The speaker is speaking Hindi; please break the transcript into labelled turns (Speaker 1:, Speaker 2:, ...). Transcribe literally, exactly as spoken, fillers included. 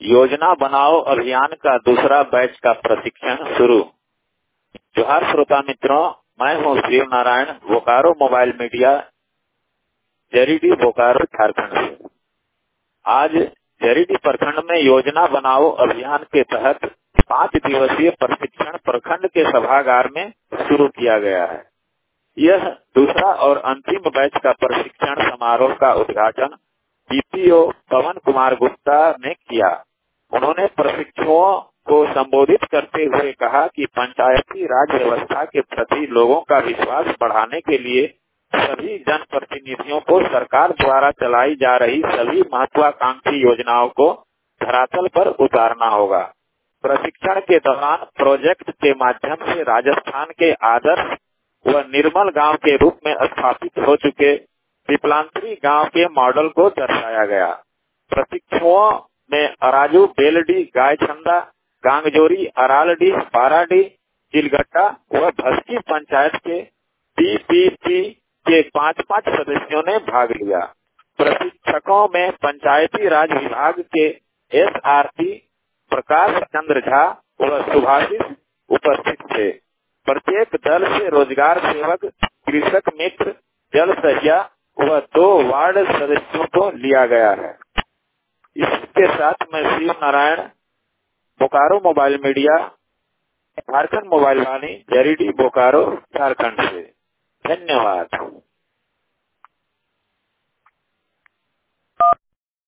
Speaker 1: योजना बनाओ अभियान का दूसरा बैच का प्रशिक्षण शुरू। जोहार श्रोता मित्रों, मैं हूँ शिव नारायण, बोकारो मोबाइल मीडिया, जरीडी बोकारो झारखंड से। आज जरीडी प्रखंड में योजना बनाओ अभियान के तहत पाँच दिवसीय प्रशिक्षण प्रखंड के सभागार में शुरू किया गया है। यह दूसरा और अंतिम बैच का प्रशिक्षण समारोह का उद्घाटन डीपीओ पवन कुमार गुप्ता ने किया। उन्होंने प्रशिक्षुओं को संबोधित करते हुए कहा कि पंचायती राज व्यवस्था के प्रति लोगों का विश्वास बढ़ाने के लिए सभी जनप्रतिनिधियों को सरकार द्वारा चलाई जा रही सभी महत्वाकांक्षी योजनाओं को धरातल पर उतारना होगा। प्रशिक्षण के दौरान प्रोजेक्ट के माध्यम से राजस्थान के आदर्श व निर्मल गांव के रूप में स्थापित हो चुके पिपलांतरी गांव के मॉडल को दर्शाया गया। प्रशिक्षुओं में अराजू, बेलडी, गायछंदा, गांगजोरी, अरालडी, पाराडी, चिलगट्टा व भस्की पंचायत के टीपीपी के पाँच पाँच सदस्यों ने भाग लिया। प्रशिक्षकों में पंचायती राज विभाग के एसआरटी प्रकाश चंद्र झा व सुभाषिष उपस्थित थे। प्रत्येक दल से रोजगार सेवक, कृषक मित्र, जल सहिया व दो वार्ड सदस्यों को लिया गया है। इसके साथ मैं Shiv Narayan, Bokaro mobile media, Jharkhand mobile Vaani, Jaridih Bokaro Jharkhand से। धन्यवाद।